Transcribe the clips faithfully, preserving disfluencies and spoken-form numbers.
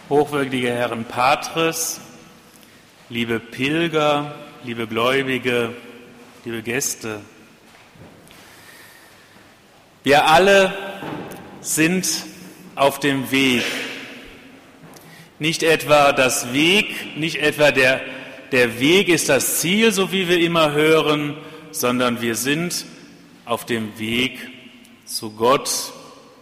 hochwürdige Herren Patres, liebe Pilger, liebe Gläubige, liebe Gäste. Wir alle sind auf dem Weg. Nicht etwa das Weg, nicht etwa der, der Weg ist das Ziel, so wie wir immer hören, sondern wir sind auf dem Weg zu Gott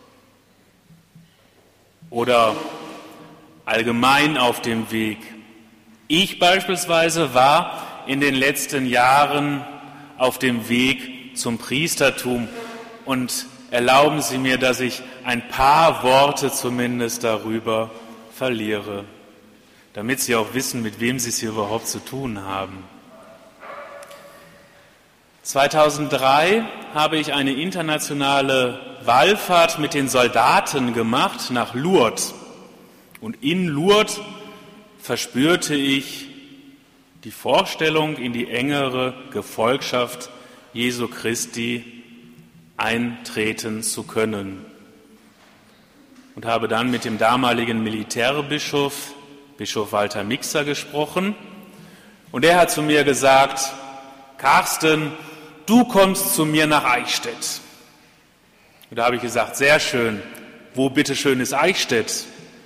oder allgemein auf dem Weg. Ich beispielsweise war in den letzten Jahren auf dem Weg zum Priestertum und erlauben Sie mir, dass ich ein paar Worte zumindest darüber verliere, damit Sie auch wissen, mit wem Sie es hier überhaupt zu tun haben. zweitausenddrei habe ich eine internationale Wallfahrt mit den Soldaten gemacht nach Lourdes. Und in Lourdes verspürte ich die Vorstellung, in die engere Gefolgschaft Jesu Christi eintreten zu können. Und habe dann mit dem damaligen Militärbischof, Bischof Walter Mixer, gesprochen. Und er hat zu mir gesagt: Carsten, du kommst zu mir nach Eichstätt. Und da habe ich gesagt: Sehr schön, wo bitteschön ist Eichstätt?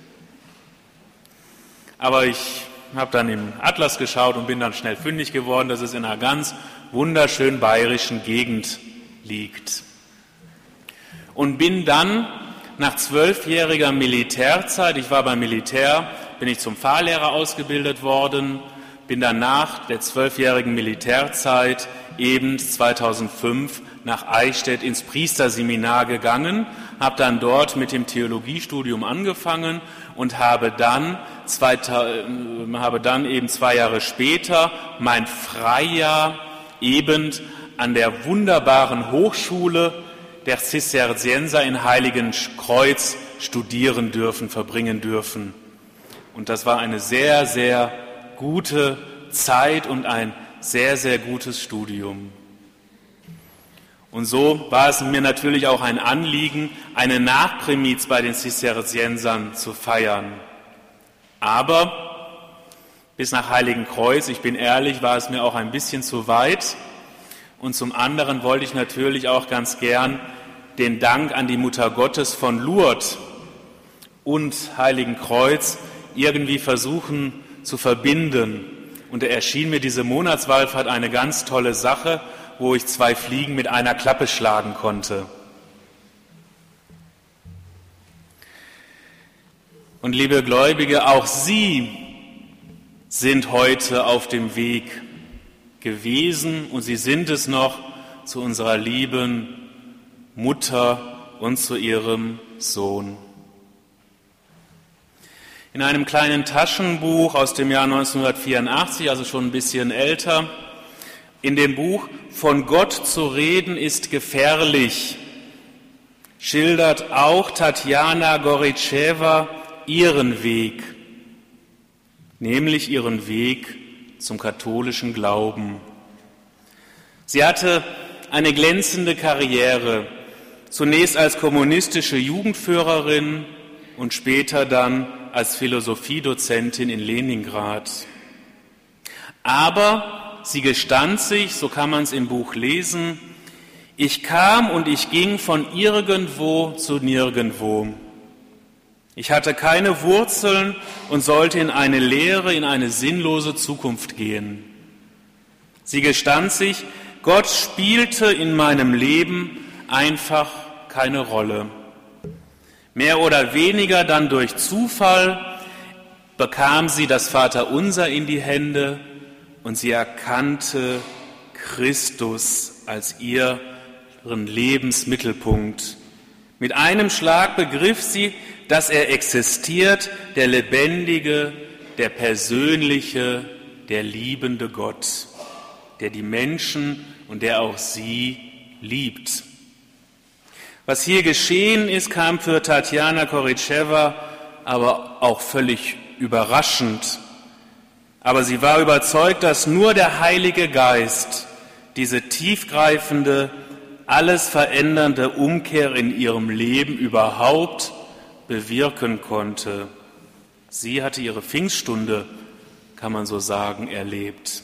Aber ich habe dann im Atlas geschaut und bin dann schnell fündig geworden, dass es in einer ganz wunderschönen bayerischen Gegend liegt. Und bin dann nach zwölfjähriger Militärzeit, ich war beim Militär, bin ich zum Fahrlehrer ausgebildet worden, bin dann nach der zwölfjährigen Militärzeit eben zweitausendfünf nach Eichstätt ins Priesterseminar gegangen, habe dann dort mit dem Theologiestudium angefangen und habe dann, zwei, habe dann eben zwei Jahre später mein Freijahr eben an der wunderbaren Hochschule der Zisterzienser in Heiligenkreuz studieren dürfen, verbringen dürfen. Und das war eine sehr, sehr gute Zeit und ein sehr, sehr gutes Studium. Und so war es mir natürlich auch ein Anliegen, eine Nachprimiz bei den Zisterziensern zu feiern. Aber bis nach Heiligenkreuz, ich bin ehrlich, war es mir auch ein bisschen zu weit. Und zum anderen wollte ich natürlich auch ganz gern den Dank an die Mutter Gottes von Lourdes und Heiligenkreuz irgendwie versuchen zu verbinden. Und da erschien mir diese Monatswallfahrt eine ganz tolle Sache, wo ich zwei Fliegen mit einer Klappe schlagen konnte. Und liebe Gläubige, auch Sie sind heute auf dem Weg gewesen und Sie sind es noch zu unserer lieben Mutter und zu ihrem Sohn. In einem kleinen Taschenbuch aus dem Jahr neunzehnhundertvierundachtzig, also schon ein bisschen älter, in dem Buch »Von Gott zu reden ist gefährlich« schildert auch Tatjana Goritschewa ihren Weg, nämlich ihren Weg zum katholischen Glauben. Sie hatte eine glänzende Karriere, zunächst als kommunistische Jugendführerin und später dann als Philosophiedozentin in Leningrad. Aber sie gestand sich, so kann man es im Buch lesen: Ich kam und ich ging von irgendwo zu nirgendwo. Ich hatte keine Wurzeln und sollte in eine leere, in eine sinnlose Zukunft gehen. Sie gestand sich, Gott spielte in meinem Leben einfach keine Rolle. Mehr oder weniger dann durch Zufall bekam sie das Vaterunser in die Hände und sie erkannte Christus als ihren Lebensmittelpunkt. Mit einem Schlag begriff sie, dass er existiert, der lebendige, der persönliche, der liebende Gott, der die Menschen und der auch sie liebt. Was hier geschehen ist, kam für Tatjana Goritschewa aber auch völlig überraschend. Aber sie war überzeugt, dass nur der Heilige Geist diese tiefgreifende, alles verändernde Umkehr in ihrem Leben überhaupt bewirken konnte. Sie hatte ihre Pfingststunde, kann man so sagen, erlebt.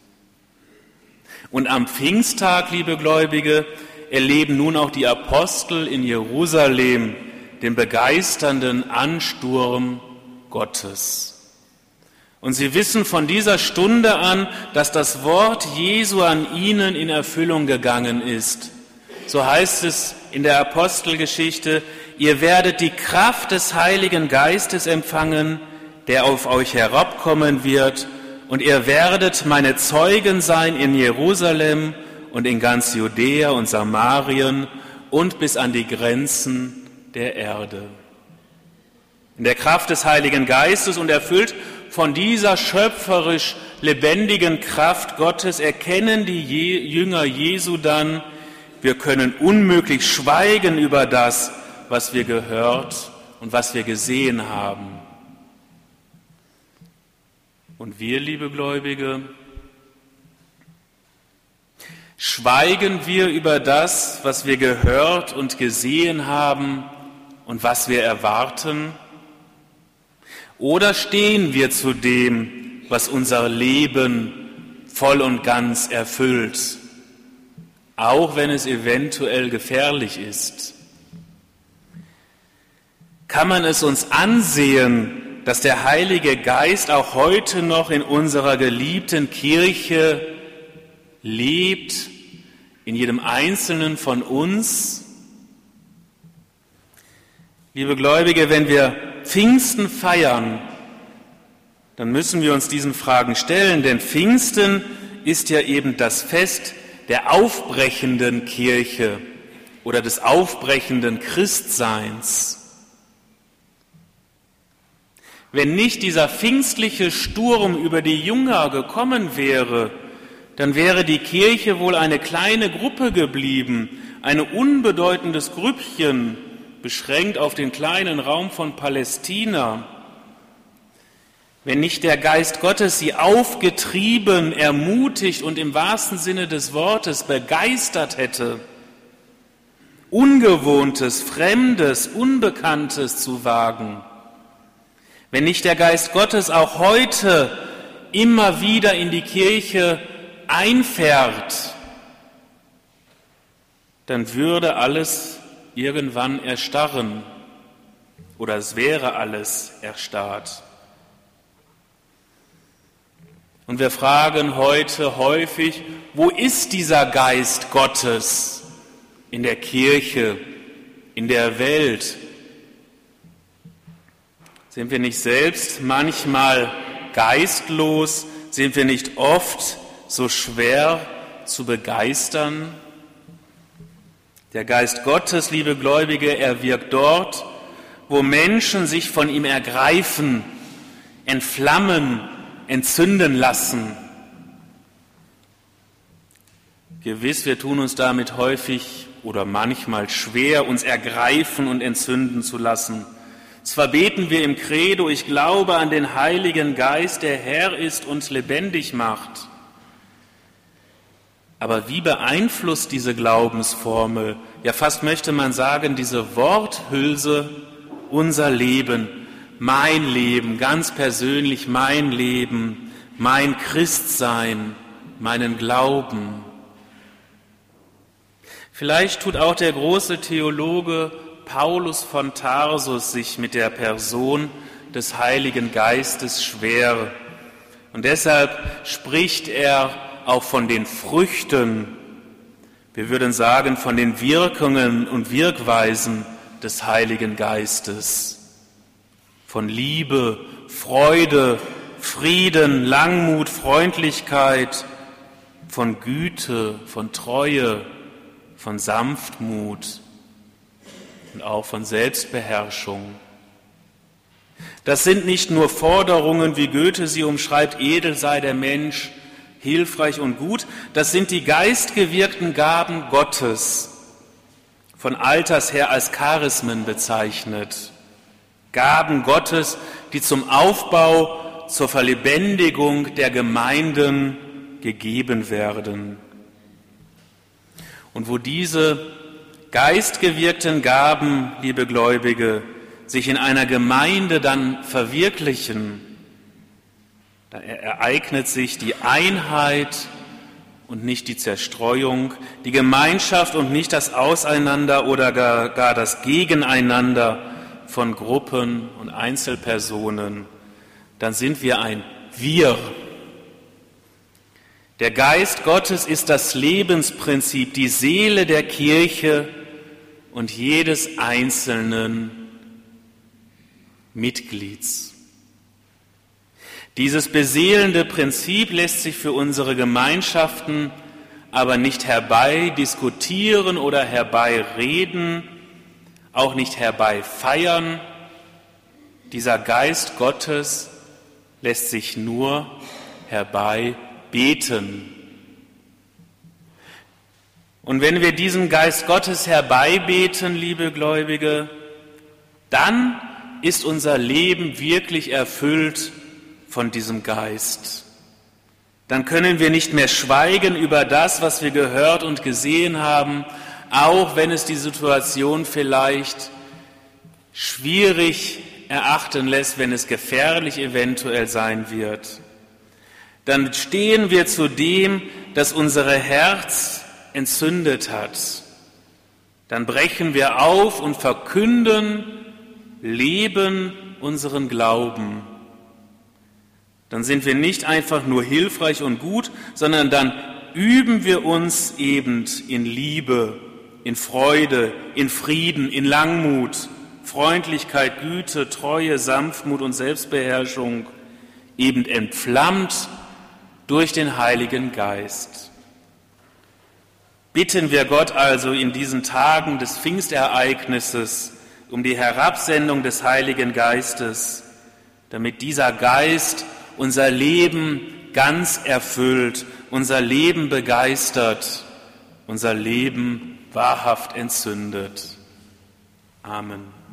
Und am Pfingsttag, liebe Gläubige, erleben nun auch die Apostel in Jerusalem den begeisternden Ansturm Gottes. Und sie wissen von dieser Stunde an, dass das Wort Jesu an ihnen in Erfüllung gegangen ist. So heißt es in der Apostelgeschichte: Ihr werdet die Kraft des Heiligen Geistes empfangen, der auf euch herabkommen wird, und ihr werdet meine Zeugen sein in Jerusalem und in ganz Judäa und Samarien und bis an die Grenzen der Erde. In der Kraft des Heiligen Geistes und erfüllt von dieser schöpferisch lebendigen Kraft Gottes erkennen die Jünger Jesu dann: Wir können unmöglich schweigen über das, was wir gehört und was wir gesehen haben. Und wir, liebe Gläubige, schweigen wir über das, was wir gehört und gesehen haben und was wir erwarten? Oder stehen wir zu dem, was unser Leben voll und ganz erfüllt, auch wenn es eventuell gefährlich ist? Kann man es uns ansehen, dass der Heilige Geist auch heute noch in unserer geliebten Kirche lebt, in jedem Einzelnen von uns? Liebe Gläubige, wenn wir Pfingsten feiern, dann müssen wir uns diesen Fragen stellen, denn Pfingsten ist ja eben das Fest der aufbrechenden Kirche oder des aufbrechenden Christseins. Wenn nicht dieser pfingstliche Sturm über die Jünger gekommen wäre, dann wäre die Kirche wohl eine kleine Gruppe geblieben, ein unbedeutendes Grüppchen, beschränkt auf den kleinen Raum von Palästina. Wenn nicht der Geist Gottes sie aufgetrieben, ermutigt und im wahrsten Sinne des Wortes begeistert hätte, Ungewohntes, Fremdes, Unbekanntes zu wagen, wenn nicht der Geist Gottes auch heute immer wieder in die Kirche einfährt, dann würde alles irgendwann erstarren oder es wäre alles erstarrt. Und wir fragen heute häufig, wo ist dieser Geist Gottes in der Kirche, in der Welt? Sind wir nicht selbst manchmal geistlos? Sind wir nicht oft so schwer zu begeistern? Der Geist Gottes, liebe Gläubige, er wirkt dort, wo Menschen sich von ihm ergreifen, entflammen, entzünden lassen. Gewiss, wir tun uns damit häufig oder manchmal schwer, uns ergreifen und entzünden zu lassen. Zwar beten wir im Credo, ich glaube an den Heiligen Geist, der Herr ist und lebendig macht. Aber wie beeinflusst diese Glaubensformel, ja fast möchte man sagen, diese Worthülse unser Leben, mein Leben, ganz persönlich mein Leben, mein Christsein, meinen Glauben? Vielleicht tut auch der große Theologe Paulus von Tarsus sich mit der Person des Heiligen Geistes schwer. Und deshalb spricht er auch von den Früchten, wir würden sagen von den Wirkungen und Wirkweisen des Heiligen Geistes. Von Liebe, Freude, Frieden, Langmut, Freundlichkeit, von Güte, von Treue, von Sanftmut und auch von Selbstbeherrschung. Das sind nicht nur Forderungen, wie Goethe sie umschreibt, edel sei der Mensch, hilfreich und gut, das sind die geistgewirkten Gaben Gottes, von alters her als Charismen bezeichnet. Gaben Gottes, die zum Aufbau, zur Verlebendigung der Gemeinden gegeben werden. Und wo diese geistgewirkten Gaben, liebe Gläubige, sich in einer Gemeinde dann verwirklichen, da ereignet sich die Einheit und nicht die Zerstreuung, die Gemeinschaft und nicht das Auseinander oder gar, gar das Gegeneinander von Gruppen und Einzelpersonen, dann sind wir ein Wir. Der Geist Gottes ist das Lebensprinzip, die Seele der Kirche und jedes einzelnen Mitglieds. Dieses beseelende Prinzip lässt sich für unsere Gemeinschaften aber nicht herbeidiskutieren oder herbeireden, auch nicht herbeifeiern. Dieser Geist Gottes lässt sich nur herbeibeten. Und wenn wir diesen Geist Gottes herbeibeten, liebe Gläubige, dann ist unser Leben wirklich erfüllt von diesem Geist. Dann können wir nicht mehr schweigen über das, was wir gehört und gesehen haben, auch wenn es die Situation vielleicht schwierig erachten lässt, wenn es gefährlich eventuell sein wird. Dann stehen wir zu dem, das unser Herz entzündet hat. Dann brechen wir auf und verkünden, leben unseren Glauben. Dann sind wir nicht einfach nur hilfreich und gut, sondern dann üben wir uns eben in Liebe, in Freude, in Frieden, in Langmut, Freundlichkeit, Güte, Treue, Sanftmut und Selbstbeherrschung, eben entflammt durch den Heiligen Geist. Bitten wir Gott also in diesen Tagen des Pfingstereignisses um die Herabsendung des Heiligen Geistes, damit dieser Geist unser Leben ganz erfüllt, unser Leben begeistert, unser Leben wahrhaft entzündet. Amen.